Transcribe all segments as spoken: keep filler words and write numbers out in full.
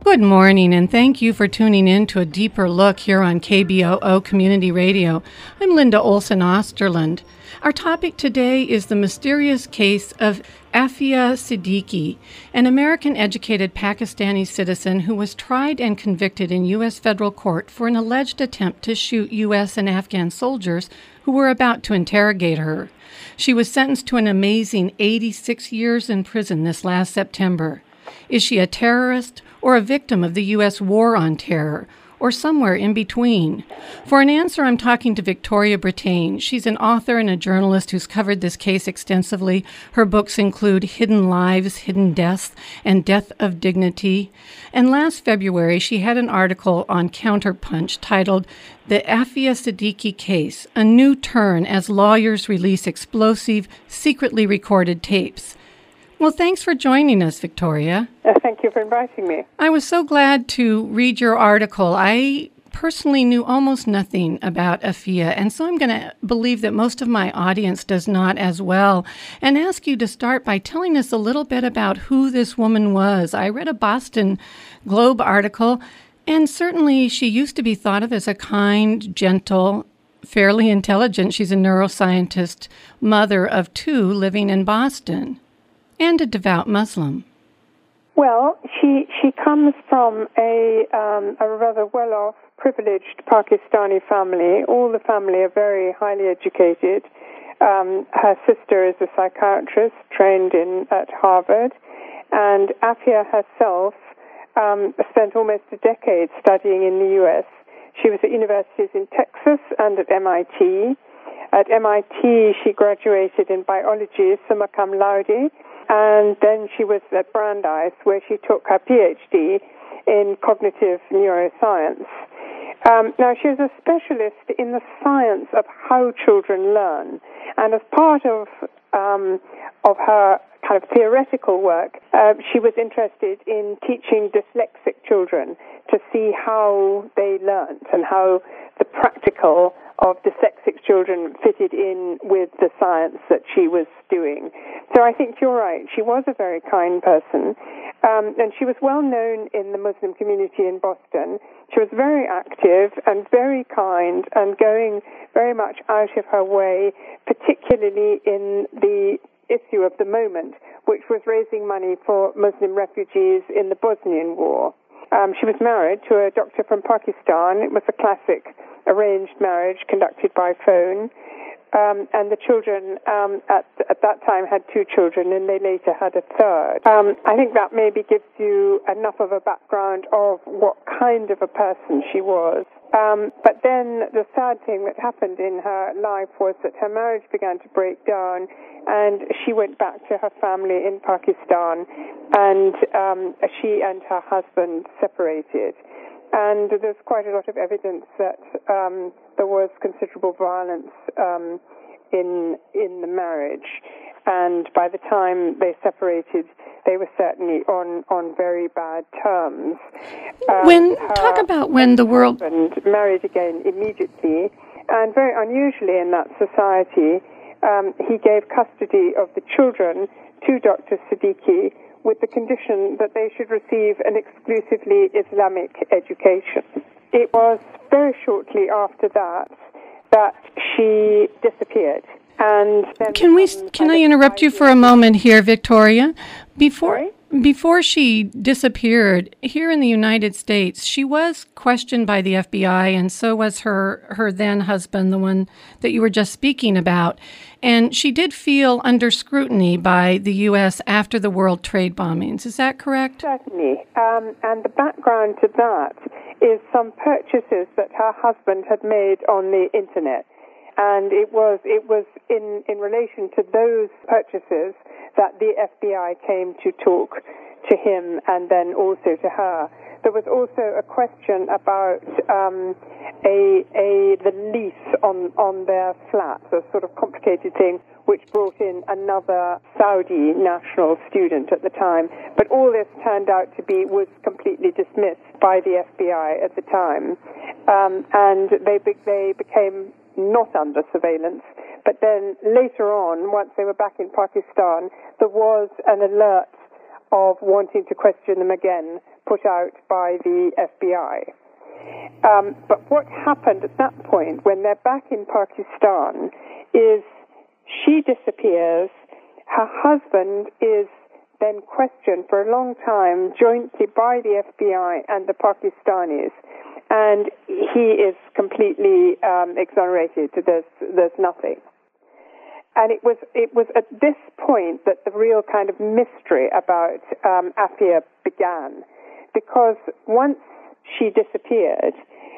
Good morning, and thank you for tuning in to a deeper look here on K B O O Community Radio. I'm Linda Olson Osterland. Our topic today is the mysterious case of Afia Siddiqui, an American-educated Pakistani citizen who was tried and convicted in U S federal court for an alleged attempt to shoot U S and Afghan soldiers who were about to interrogate her. She was sentenced to an amazing eighty-six years in prison this last September. Is she a terrorist or a victim of the U S war on terror, or somewhere in between? For an answer, I'm talking to Victoria Brattain. She's an author and a journalist who's covered this case extensively. Her books include Hidden Lives, Hidden Deaths, and Death of Dignity. And last February, she had an article on Counterpunch titled The Afia Siddiqui Case, A New Turn as Lawyers Release Explosive, Secretly Recorded Tapes. Well, thanks for joining us, Victoria. Uh, thank you for inviting me. I was so glad to read your article. I personally knew almost nothing about Afia, and so I'm going to believe that most of my audience does not as well, and ask you to start by telling us a little bit about who this woman was. I read a Boston Globe article, and certainly she used to be thought of as a kind, gentle, fairly intelligent, she's a neuroscientist, mother of two living in Boston, and a devout Muslim. Well, she she comes from a um, a rather well-off, privileged Pakistani family. All the family are very highly educated. Um, her sister is a psychiatrist trained in at Harvard, and Afia herself um, spent almost a decade studying in the U S. She was at universities in Texas and at M I T. At M I T, she graduated in biology, summa cum laude. And then she was at Brandeis, where she took her P H D in cognitive neuroscience. Um, now, she was a specialist in the science of how children learn. And as part of um, of her kind of theoretical work, uh, she was interested in teaching dyslexic children to see how they learned and how the practical of dyslexic children fitted in with the science that she was doing. So I think you're right. She was a very kind person, um, and she was well known in the Muslim community in Boston. She was very active and very kind and going very much out of her way, particularly in the issue of the moment, which was raising money for Muslim refugees in the Bosnian War. Um, she was married to a doctor from Pakistan. It was a classic arranged marriage conducted by phone. Um, and the children um, at, at that time had two children, and they later had a third. Um, I think that maybe gives you enough of a background of what kind of a person she was. Um, but then the sad thing that happened in her life was that her marriage began to break down, and she went back to her family in Pakistan, and um, she and her husband separated. And there's quite a lot of evidence that um, there was considerable violence um, in in the marriage. And by the time they separated, they were certainly on, on very bad terms. Um, when talk about when the world married again immediately, and very unusually in that society, um, he gave custody of the children to Doctor Siddiqui, with the condition that they should receive an exclusively Islamic education. It was very shortly after that that she disappeared. And then can we? Can I interrupt you for a moment here, Victoria? Before. Sorry? Before she disappeared, here in the United States, she was questioned by the F B I, and so was her, her then husband, the one that you were just speaking about. And she did feel under scrutiny by the U S after the World Trade bombings. Is that correct? Certainly. Um, and the background to that is some purchases that her husband had made on the Internet. And it was it was in, in relation to those purchases that the F B I came to talk to him and then also to her. There was also a question about um, a a the lease on, on their flat, a sort of complicated thing, which brought in another Saudi national student at the time. But all this turned out to be was completely dismissed by the F B I at the time, um, and they be, they became not under surveillance. But then later on, once they were back in Pakistan, there was an alert of wanting to question them again put out by the F B I. Um, but what happened at that point, when they're back in Pakistan, is she disappears. Her husband is then questioned for a long time jointly by the F B I and the Pakistanis, and he is completely um, exonerated. There's there's nothing. And it was it was at this point that the real kind of mystery about um, Afia began, because once she disappeared,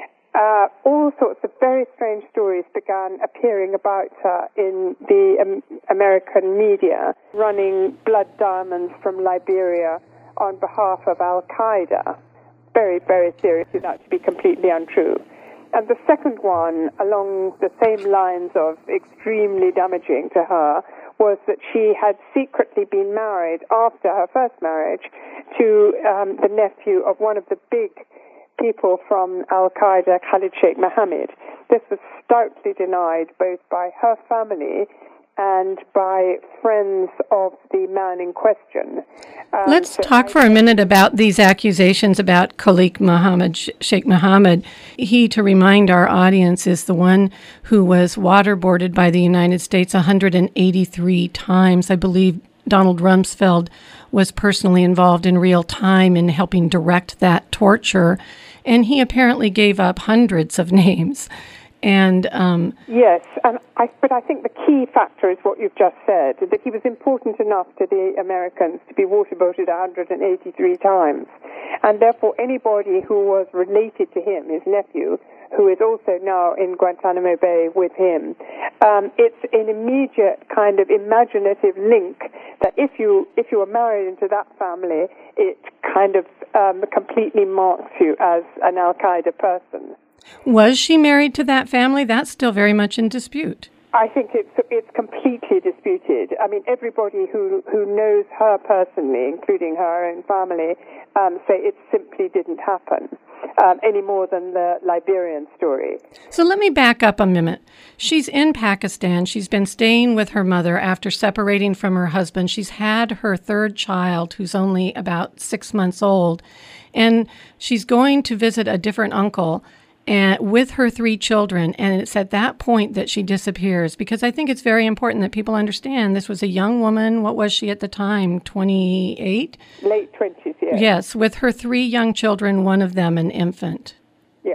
uh, all sorts of very strange stories began appearing about her in the um, American media, running blood diamonds from Liberia on behalf of Al-Qaeda. Very, very seriously, that to be completely untrue. And the second one, along the same lines of extremely damaging to her, was that she had secretly been married after her first marriage to um, the nephew of one of the big people from Al-Qaeda, Khalid Sheikh Mohammed. This was stoutly denied both by her family and by friends of the man in question. Um, Let's so talk I, for a minute about these accusations about Khalid Mohammed, Sheikh Mohammed. He, to remind our audience, is the one who was waterboarded by the United States one hundred eighty-three times. I believe Donald Rumsfeld was personally involved in real time in helping direct that torture, and he apparently gave up hundreds of names. And um, yes, and I, but I think the key factor is what you've just said, that he was important enough to the Americans to be waterboarded one hundred eighty-three times. And therefore anybody who was related to him, his nephew, who is also now in Guantanamo Bay with him, um, it's an immediate kind of imaginative link that if you if you were married into that family, it kind of um, completely marks you as an Al-Qaeda person. Was she married to that family? That's still very much in dispute. I think it's it's completely disputed. I mean, everybody who who knows her personally, including her own family, um, say it simply didn't happen, um, any more than the Liberian story. So let me back up a minute. She's in Pakistan. She's been staying with her mother after separating from her husband. She's had her third child, who's only about six months old, and she's going to visit a different uncle and with her three children, and it's at that point that she disappears, because I think it's very important that people understand this was a young woman. What was she at the time, twenty-eight? Late twenties, yes. Yes, with her three young children, one of them an infant. Yeah.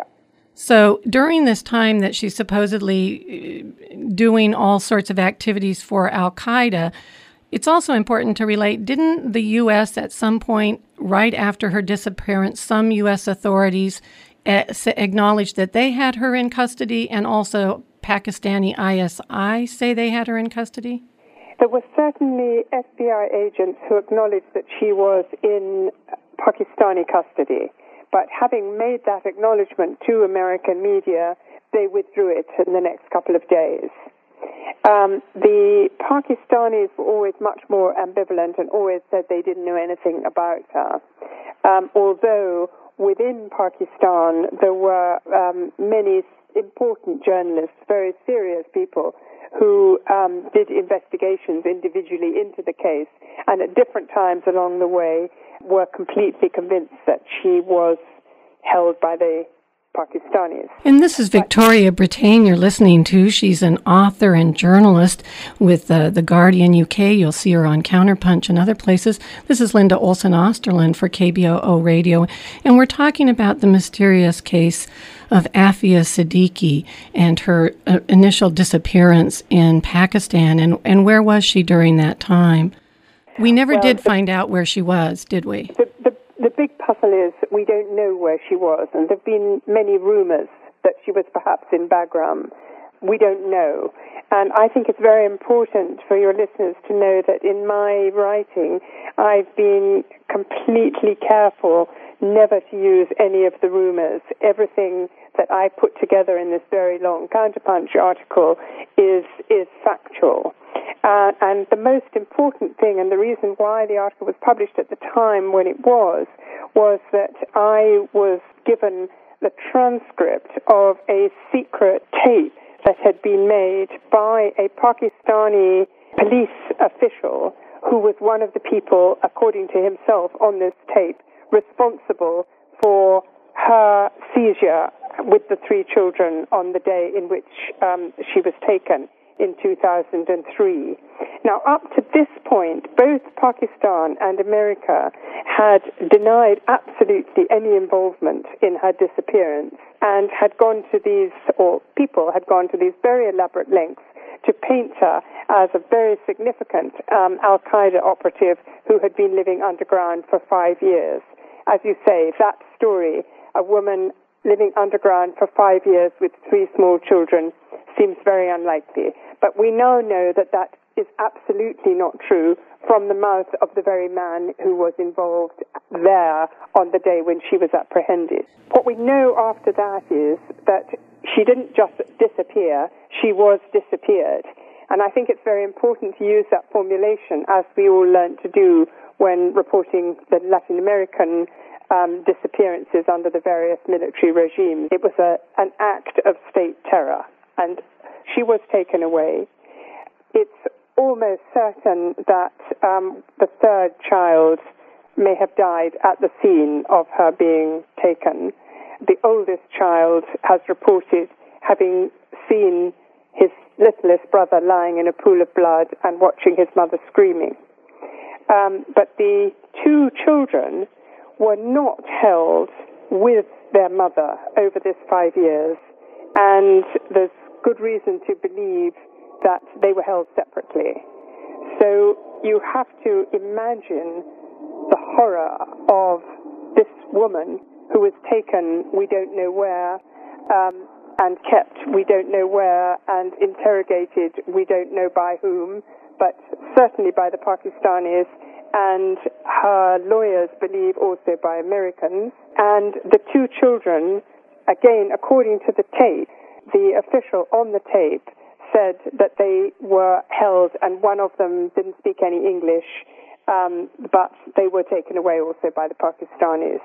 So during this time that she's supposedly doing all sorts of activities for Al-Qaeda, it's also important to relate, didn't the U S at some point, right after her disappearance, some U S authorities acknowledge that they had her in custody, and also Pakistani I S I say they had her in custody? There were certainly F B I agents who acknowledged that she was in Pakistani custody, but having made that acknowledgement to American media, they withdrew it in the next couple of days. Um, the Pakistanis were always much more ambivalent and always said they didn't know anything about her, um, although within Pakistan, there were um, many important journalists, very serious people, who um, did investigations individually into the case, and at different times along the way were completely convinced that she was held by the Pakistanis. And this is Victoria Brittain you're listening to. She's an author and journalist with uh, The Guardian U K. You'll see her on Counterpunch and other places. This is Linda Olson Osterlund for K B O O Radio, and we're talking about the mysterious case of Afia Siddiqui and her uh, initial disappearance in Pakistan, and, and where was she during that time? We never well, did the, find out where she was, did we? The, the, the big puzzle is that we don't know where she was, and there have been many rumors that she was perhaps in Bagram. We don't know. And I think it's very important for your listeners to know that in my writing, I've been completely careful never to use any of the rumors. Everything that I put together in this very long Counterpunch article is is factual. Uh, and the most important thing, and the reason why the article was published at the time when it was, was that I was given the transcript of a secret tape that had been made by a Pakistani police official who was one of the people, according to himself, on this tape, responsible for her seizure with the three children on the day in which um, she was taken in two thousand three. Now, up to this point, both Pakistan and America had denied absolutely any involvement in her disappearance and had gone to these, or people had gone to these very elaborate lengths to paint her as a very significant um, Al-Qaeda operative who had been living underground for five years. As you say, that story, a woman living underground for five years with three small children, seems very unlikely. But we now know that that is absolutely not true from the mouth of the very man who was involved there on the day when she was apprehended. What we know after that is that she didn't just disappear, she was disappeared. And I think it's very important to use that formulation, as we all learned to do when reporting the Latin American um, disappearances under the various military regimes. It was a, an act of state terror, and she was taken away. It's almost certain that um, the third child may have died at the scene of her being taken. The oldest child has reported having seen his littlest brother lying in a pool of blood and watching his mother screaming. Um, but the two children were not held with their mother over this five years, and there's good reason to believe that they were held separately. So you have to imagine the horror of this woman who was taken, we don't know where, um, and kept, we don't know where, and interrogated, we don't know by whom, but certainly by the Pakistanis, and her lawyers believe also by Americans. And the two children, again, according to the tape, the official on the tape said that they were held, and one of them didn't speak any English, um, but they were taken away also by the Pakistanis.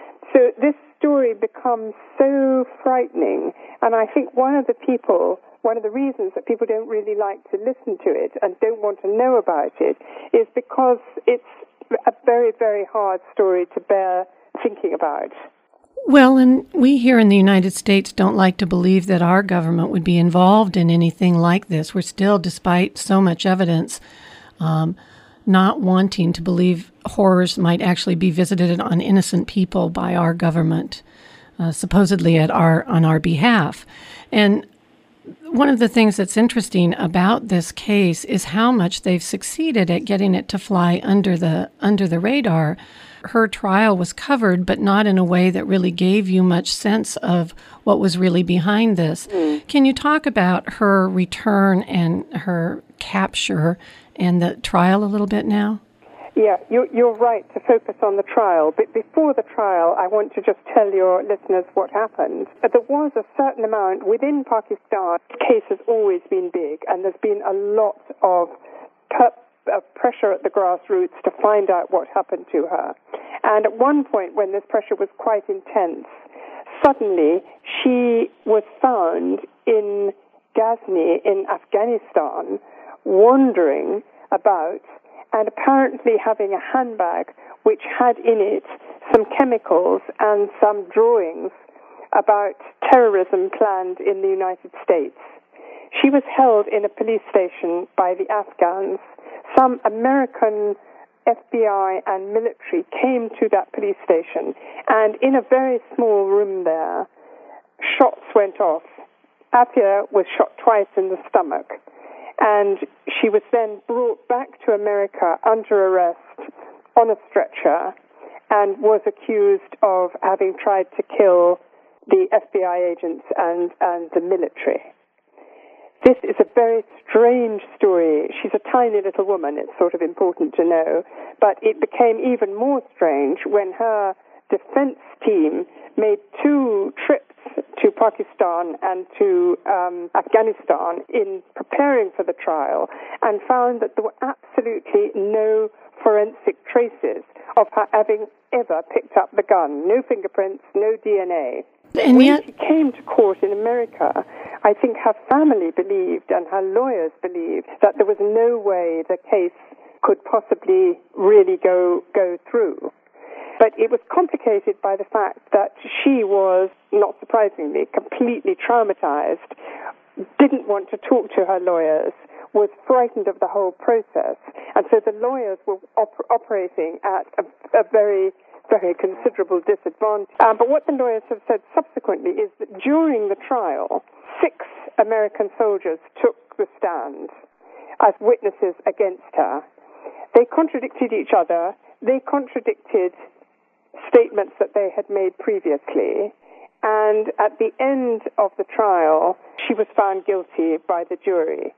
So this story becomes so frightening, and I think one of the people, one of the reasons that people don't really like to listen to it and don't want to know about it is because it's a very, very hard story to bear thinking about. Well, and we here in the United States don't like to believe that our government would be involved in anything like this. We're still, despite so much evidence, um, not wanting to believe horrors might actually be visited on innocent people by our government, uh, supposedly at our on our behalf. And one of the things that's interesting about this case is how much they've succeeded at getting it to fly under the under the radar. Her trial was covered, but not in a way that really gave you much sense of what was really behind this. Mm. Can you talk about her return and her capture and the trial a little bit now? Yeah, you're, you're right to focus on the trial. But before the trial, I want to just tell your listeners what happened. There was a certain amount within Pakistan. The case has always been big, and there's been a lot of per- of pressure at the grassroots to find out what happened to her. And at one point, when this pressure was quite intense, suddenly she was found in Ghazni in Afghanistan, wandering about and apparently having a handbag which had in it some chemicals and some drawings about terrorism planned in the United States. She was held in a police station by the Afghans. Some American F B I and military came to that police station, and in a very small room there, shots went off. Afia was shot twice in the stomach, and she was then brought back to America under arrest on a stretcher and was accused of having tried to kill the F B I agents and, and the military. This is a very strange story. She's a tiny little woman, it's sort of important to know, but it became even more strange when her defense team made two trips to Pakistan and to um, Afghanistan in preparing for the trial and found that there were absolutely no forensic traces of her having ever picked up the gun. No fingerprints, no D N A. And when yet, she came to court in America, I think her family believed and her lawyers believed that there was no way the case could possibly really go go through. But it was complicated by the fact that she was, not surprisingly, completely traumatized, didn't want to talk to her lawyers, was frightened of the whole process. And so the lawyers were op- operating at a, a very, very considerable disadvantage. Um, but what the lawyers have said subsequently is that during the trial, six American soldiers took the stand as witnesses against her. They contradicted each other. They contradicted statements that they had made previously. And at the end of the trial, she was found guilty by the jury.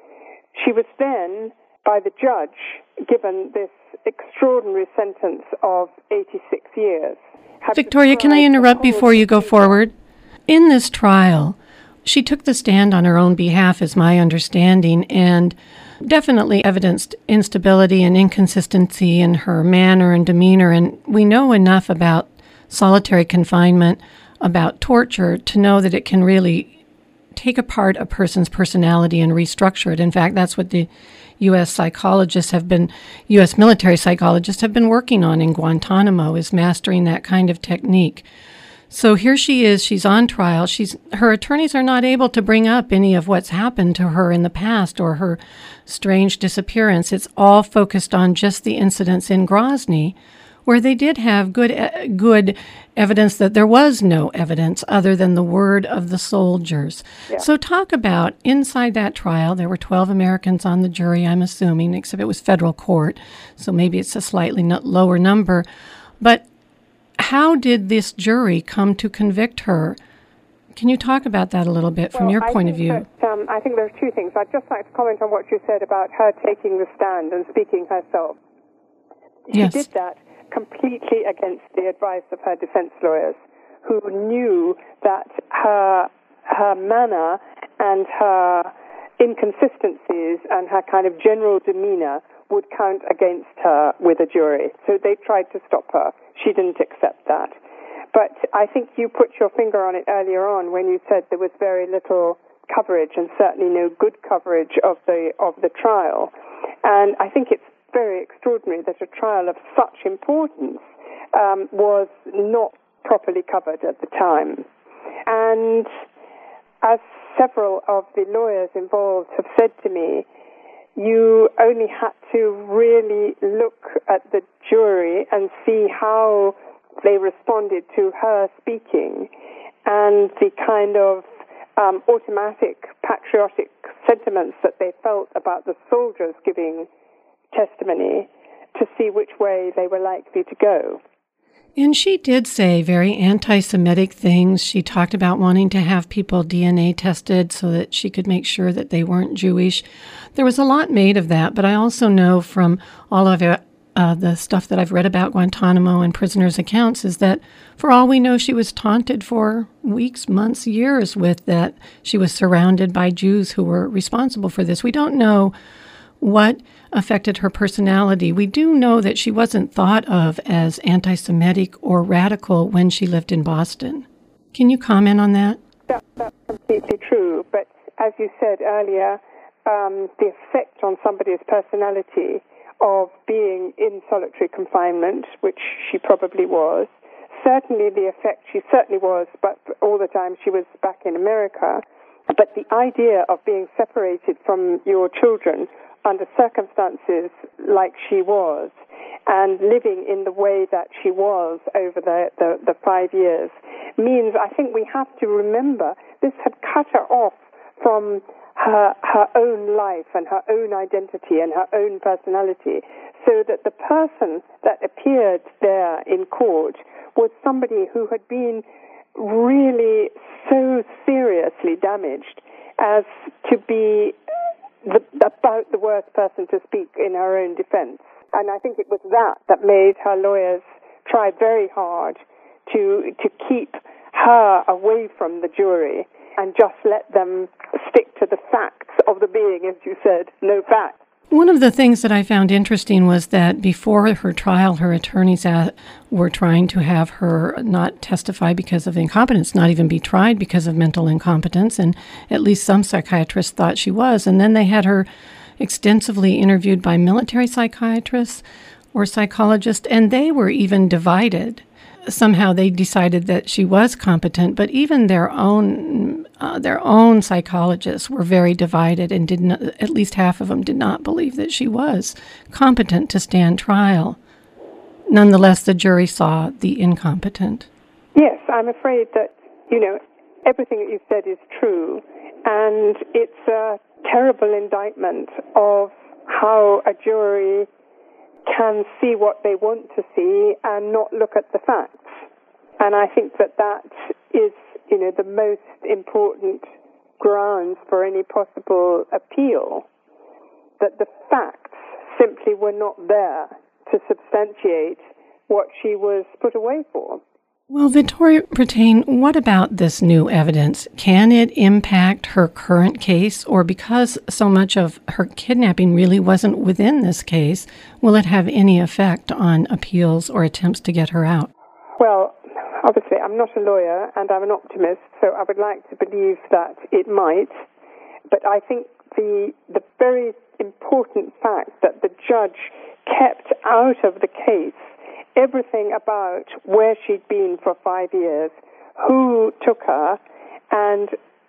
She was then, by the judge, given this extraordinary sentence of eighty-six years. Victoria, can I interrupt before you go forward? In this trial, she took the stand on her own behalf, is my understanding, and definitely evidenced instability and inconsistency in her manner and demeanor. And we know enough about solitary confinement, about torture, to know that it can really take apart a person's personality and restructure it. In fact, that's what the U S psychologists have been, U S military psychologists have been working on in Guantanamo, is mastering that kind of technique. So here she is, she's on trial. She's her attorneys are not able to bring up any of what's happened to her in the past or her strange disappearance. It's all focused on just the incidents in Grozny, where they did have good uh, good evidence that there was no evidence other than the word of the soldiers. Yeah. So talk about, inside that trial, there were twelve Americans on the jury, I'm assuming, except it was federal court, so maybe it's a slightly lower number. But how did this jury come to convict her? Can you talk about that a little bit from well, your I point of view? That, um, I think there are two things. I'd just like to comment on what you said about her taking the stand and speaking herself. She yes. did that completely against the advice of her defense lawyers, who knew that her her manner and her inconsistencies and her kind of general demeanor would count against her with a jury. So they tried to stop her. She didn't accept that. But I think you put your finger on it earlier on when you said there was very little coverage and certainly no good coverage of the of the trial. And I think it's very extraordinary that a trial of such importance um, was not properly covered at the time. And as several of the lawyers involved have said to me, you only had to really look at the jury and see how they responded to her speaking and the kind of um, automatic patriotic sentiments that they felt about the soldiers giving testimony to see which way they were likely to go. And she did say very anti-Semitic things. She talked about wanting to have people D N A tested so that she could make sure that they weren't Jewish. There was a lot made of that, but I also know from all of it, uh, the stuff that I've read about Guantanamo and prisoners' accounts is that for all we know, she was taunted for weeks, months, years with that she was surrounded by Jews who were responsible for this. We don't know what affected her personality. We do know that she wasn't thought of as anti-Semitic or radical when she lived in Boston. Can you comment on that? that that's completely true. But as you said earlier, um, the effect on somebody's personality of being in solitary confinement, which she probably was, certainly the effect she certainly was, but all the time she was back in America. But the idea of being separated from your children under circumstances like she was, and living in the way that she was over the, the, the five years, means I think we have to remember this had cut her off from her, her own life and her own identity and her own personality, so that the person that appeared there in court was somebody who had been really so seriously damaged as to be The, about the worst person to speak in her own defense. And I think it was that that made her lawyers try very hard to to keep her away from the jury and just let them stick to the facts of the being, as you said, no facts. One of the things that I found interesting was that before her trial, her attorneys at, were trying to have her not testify because of incompetence, not even be tried because of mental incompetence, and at least some psychiatrists thought she was. And then they had her extensively interviewed by military psychiatrists, were psychologists, and they were even divided. Somehow they decided that she was competent, but even their own uh, their own psychologists were very divided, and did not, at least half of them did not believe that she was competent to stand trial. Nonetheless, the jury saw the incompetent. Yes, I'm afraid that, you know, everything that you said is true, and it's a terrible indictment of how a jury can see what they want to see and not look at the facts. And I think that that is, you know, the most important grounds for any possible appeal, that the facts simply were not there to substantiate what she was put away for. Well, Victoria Brattain, what about this new evidence? Can it impact her current case, or because so much of her kidnapping really wasn't within this case, will it have any effect on appeals or attempts to get her out? Well, obviously, I'm not a lawyer and I'm an optimist, so I would like to believe that it might. But I think the the very important fact that the judge kept out of the case everything about where she'd been for five years, who took her, and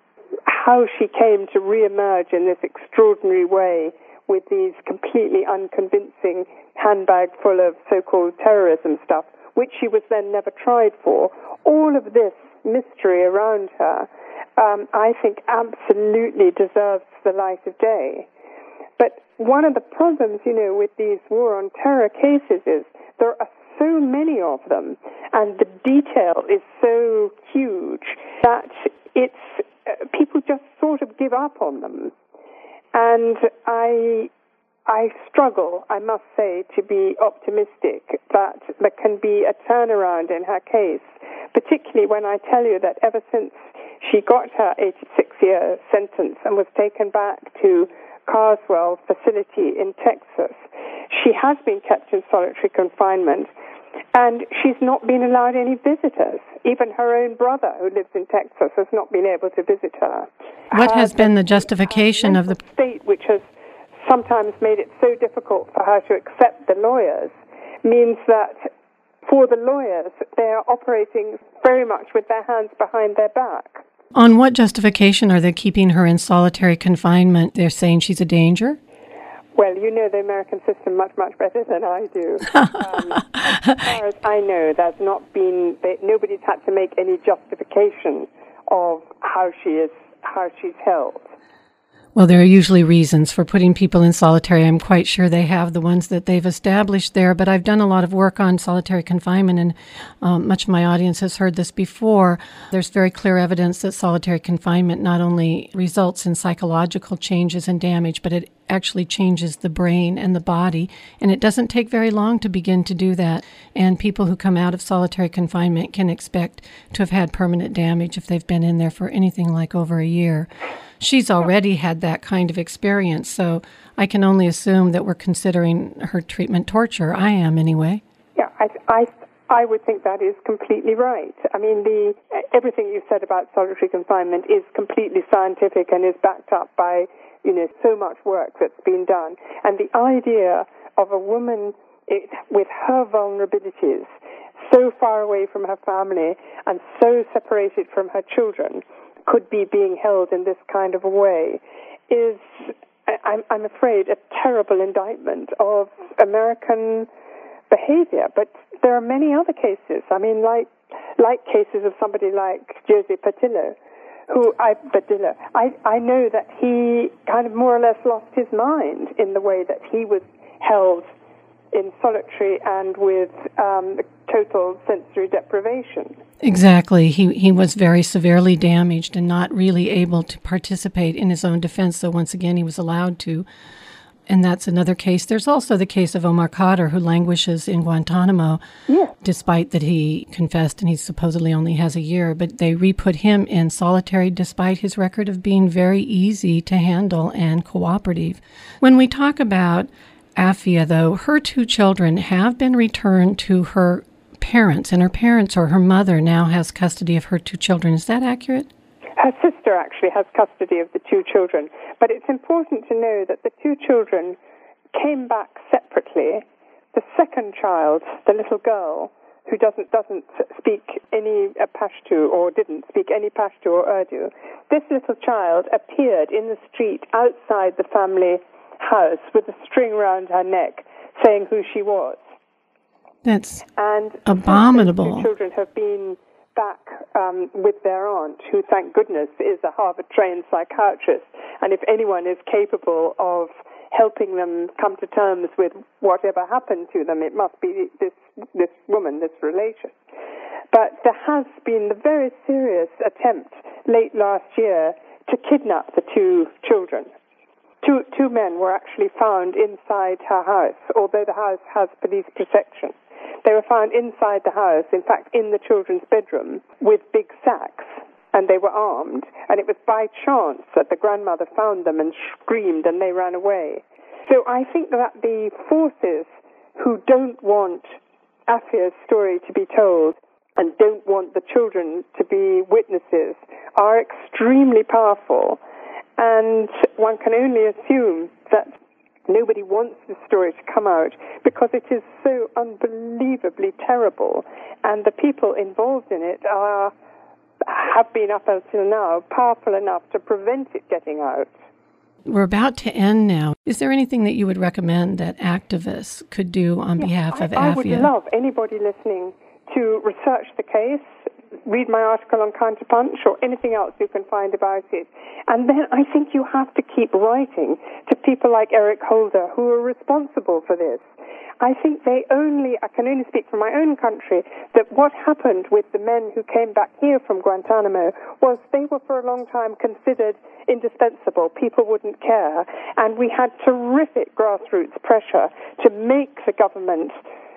how she came to reemerge in this extraordinary way with these completely unconvincing handbag full of so-called terrorism stuff, which she was then never tried for. All of this mystery around her, um, I think absolutely deserves the light of day. But one of the problems, you know, with these war on terror cases is there are so many of them, and the detail is so huge that it's uh, people just sort of give up on them. And I I struggle, I must say, to be optimistic that there can be a turnaround in her case, particularly when I tell you that ever since she got her eighty-six-year sentence and was taken back to Carswell facility in Texas, she has been kept in solitary confinement, and she's not been allowed any visitors. Even her own brother, who lives in Texas, has not been able to visit her. What her has been the justification of the state, which has sometimes made it so difficult for her to accept the lawyers, means that for the lawyers, they are operating very much with their hands behind their back. On what justification are they keeping her in solitary confinement? They're saying she's a danger? Well, you know the American system much, much better than I do. um, as far as I know, there's not been, they, nobody's had to make any justification of how she is, how she's held. Well, there are usually reasons for putting people in solitary. I'm quite sure they have the ones that they've established there, but I've done a lot of work on solitary confinement, and um, much of my audience has heard this before. There's very clear evidence that solitary confinement not only results in psychological changes and damage, but it actually changes the brain and the body, and it doesn't take very long to begin to do that. And people who come out of solitary confinement can expect to have had permanent damage if they've been in there for anything like over a year. She's already had that kind of experience, so I can only assume that we're considering her treatment torture. I am, anyway. Yeah, I, I, I would think that is completely right. I mean, the everything you said about solitary confinement is completely scientific and is backed up by, you know, so much work that's been done. And the idea of a woman it, with her vulnerabilities so far away from her family and so separated from her children could be being held in this kind of a way is, I'm, I'm afraid, a terrible indictment of American behavior. But there are many other cases. I mean, like like cases of somebody like Jose Padilla, who I Padilla. I, I know that he kind of more or less lost his mind in the way that he was held in solitary and with um, total sensory deprivation. Exactly. He he was very severely damaged and not really able to participate in his own defense, so once again he was allowed to. And that's another case. There's also the case of Omar Khadr, who languishes in Guantanamo, yeah. despite that he confessed and he supposedly only has a year. But they re-put him in solitary despite his record of being very easy to handle and cooperative. When we talk about Afia, though, her two children have been returned to her parents, and her parents or her mother now has custody of her two children. Is that accurate? Her sister actually has custody of the two children, but it's important to know that the two children came back separately the second child, the little girl, who doesn't doesn't speak any uh, Pashto or didn't speak any Pashto or Urdu, this little child appeared in the street outside the family house with a string around her neck saying who she was. That's and abominable. Two children have been back um, with their aunt, who, thank goodness, is a Harvard-trained psychiatrist. And if anyone is capable of helping them come to terms with whatever happened to them, it must be this this woman, this relation. But there has been the very serious attempt late last year to kidnap the two children. Two, two men were actually found inside her house, although the house has police protection. They were found inside the house, in fact, in the children's bedroom, with big sacks, and they were armed. And it was by chance that the grandmother found them and screamed, and they ran away. So I think that the forces who don't want Afia's story to be told and don't want the children to be witnesses are extremely powerful. And one can only assume that nobody wants the story to come out because it is so unbelievably terrible. And the people involved in it are, have been up until now powerful enough to prevent it getting out. We're about to end now. Is there anything that you would recommend that activists could do on yes, behalf of I, Afia? I would love anybody listening to research the case, read my article on Counterpunch or anything else you can find about it. And then I think you have to keep writing to people like Eric Holder who are responsible for this. I think they only, I can only speak for my own country, that what happened with the men who came back here from Guantanamo was they were for a long time considered indispensable. People wouldn't care. And we had terrific grassroots pressure to make the government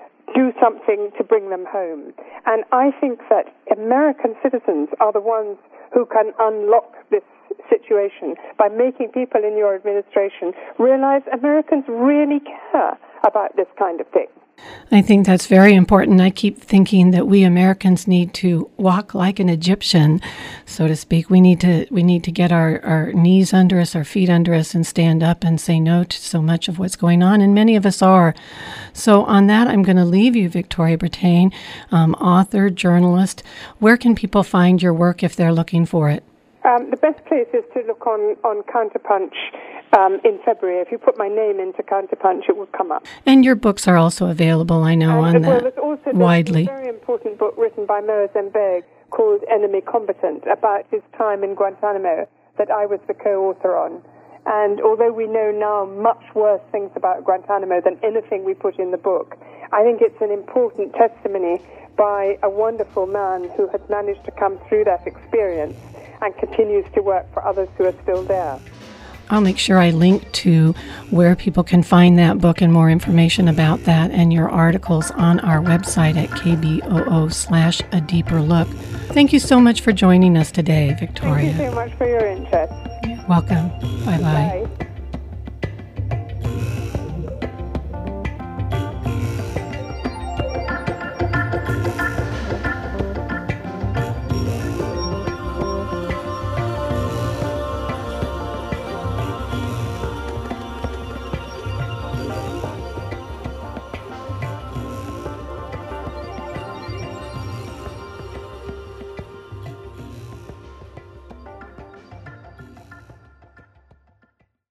do something to bring them home. And I think that American citizens are the ones who can unlock this situation by making people in your administration realize Americans really care about this kind of thing. I think that's very important. I keep thinking that we Americans need to walk like an Egyptian, so to speak. We need to we need to get our, our knees under us, our feet under us, and stand up and say no to so much of what's going on, and many of us are. So on that, I'm going to leave you, Victoria Brattain, um, author, journalist. Where can people find your work if they're looking for it? Um, the best place is to look on, on Counterpunch um, in February. If you put my name into Counterpunch, it will come up. And your books are also available, I know, and, on well, that there's also widely. There's a very important book written by Moaz Mbeg called Enemy Combatant about his time in Guantanamo that I was the co-author on. And although we know now much worse things about Guantanamo than anything we put in the book, I think it's an important testimony by a wonderful man who has managed to come through that experience and continues to work for others who are still there. I'll make sure I link to where people can find that book and more information about that and your articles on our website at K B O O slash a deeper look. Thank you so much for joining us today, Victoria. Thank you so much for your interest. Welcome. Bye-bye. Bye.